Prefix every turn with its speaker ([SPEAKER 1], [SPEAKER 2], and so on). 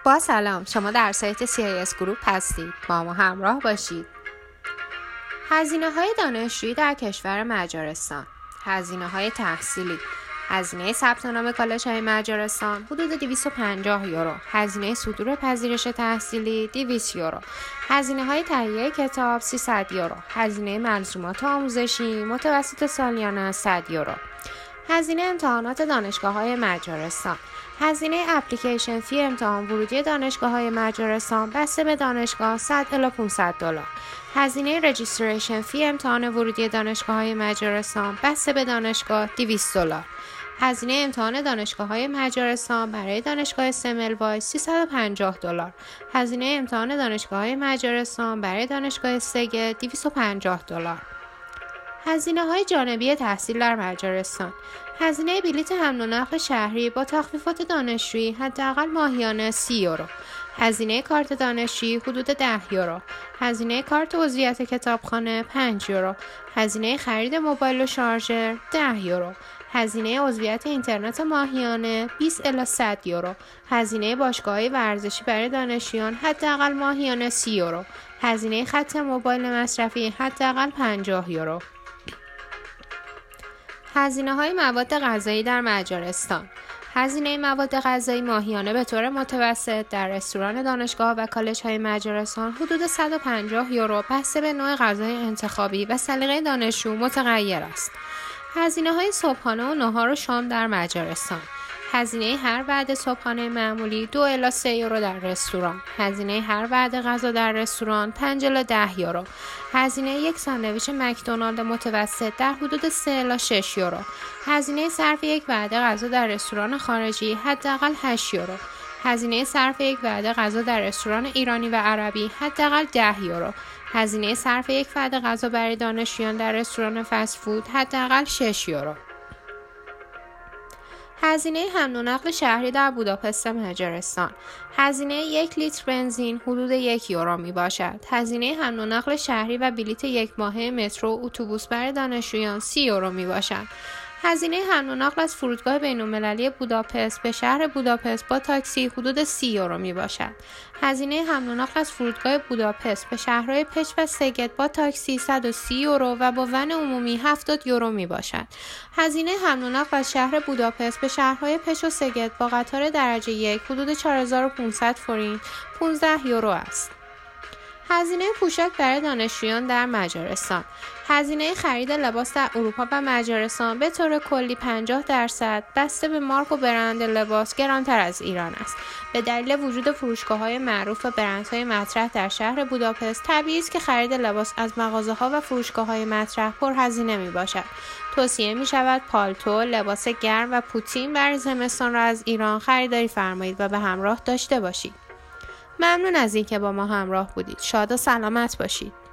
[SPEAKER 1] با سلام، شما در سایت CIS گروپ هستید. با ما همراه باشید. هزینه‌های دانشجویی در کشور مجارستان. هزینه‌های تحصیلی: هزینه ثبت نام کالج‌های مجارستان حدود 250 یورو، هزینه صدور پذیرش تحصیلی 200 یورو، هزینه‌های تهیه کتاب 300 یورو، هزینه ملزومات آموزشی متوسط سالیانه 100 یورو. هزینه امتحانات دانشگاه‌های مجارستان: هزینه اپلیکیشن فی امتحان ورودی دانشگاه‌های مجارستان بسته به دانشگاه 100 الی 500 دلار. هزینه رجیستریشن فی امتحان ورودی دانشگاه‌های مجارستان بسته به دانشگاه 200 دلار. هزینه امتحان دانشگاه‌های مجارستان برای دانشگاه سملوای 350 دلار. هزینه امتحان دانشگاه‌های مجارستان برای دانشگاه سگه 250 دلار. هزینه‌های جانبی تحصیل در مجارستان: هزینه بلیط حمل و نقل شهری با تخفیفات دانشجویی حداقل ماهیانه 30 یورو. هزینه کارت دانشجویی حدود 10 یورو. هزینه کارت عضویت کتابخانه 5 یورو. هزینه خرید موبایل و شارژر 10 یورو. هزینه عضویت اینترنت ماهیانه 20 الی 100 یورو. هزینه باشگاه‌های ورزشی برای دانشجویان حداقل ماهیانه 30 یورو. هزینه خط موبایل مصرفی حداقل 50 یورو. هزینه‌های مواد غذایی در مجارستان: هزینه مواد غذایی ماهیانه به طور متوسط در رستوران دانشگاه و کالج‌های مجارستان حدود 150 یورو بسته به نوع غذای انتخابی و سلیقه دانشجو متغیر است. هزینه‌های صبحانه و نهار و شام در مجارستان: هزینه هر وعده صبحانه معمولی 2 الی 3 یورو در رستوران. هزینه هر وعده غذا در رستوران 5 الی 10 یورو. هزینه یک ساندویچ مکدونالد متوسط در حدود 3 الی 6 یورو. هزینه صرف یک وعده غذا در رستوران خارجی حداقل 8 یورو. هزینه صرف یک وعده غذا در رستوران ایرانی و عربی حداقل 10 یورو. هزینه صرف یک وعده غذا برای دانشجویان در رستوران فست فود حداقل 6 یورو. هزینه حمل و نقل شهری در بوداپست مجارستان: هزینه 1 لیتر بنزین حدود 1 یورو می باشد. هزینه حمل و نقل شهری و بلیت یک ماهه مترو و اتوبوس برای دانشجویان 30 یورو می باشد. هزینه حمل و نقل از فرودگاه بین‌المللی بوداپست به شهر بوداپست با تاکسی حدود 30 یورو می باشد. هزینه حمل و نقل از فرودگاه بوداپست به شهرهای پچ و سگت با تاکسی 130 یورو و با ون عمومی 70 یورو می باشد. هزینه حمل و نقل از شهر بوداپست به شهرهای پچ و سگت با قطار درجه 1 حدود 4500 فورین 15 یورو است. هزینه پوشاک برای دانشجویان در مجارستان: هزینه خرید لباس در اروپا و مجارستان به طور کلی 50% بسته به مارک و برند لباس گرانتر از ایران است. به دلیل وجود فروشگاه‌های معروف و برندهای مطرح در شهر بوداپست، طبیعی است که خرید لباس از مغازه‌ها و فروشگاه‌های مطرح پرهزینه می‌باشد. توصیه می‌شود پالتو، لباس گرم و پوتین برای زمستان را از ایران خریداری فرمایید و به همراه داشته باشید. ممنون از اینکه با ما همراه بودید. شاد و سلامت باشید.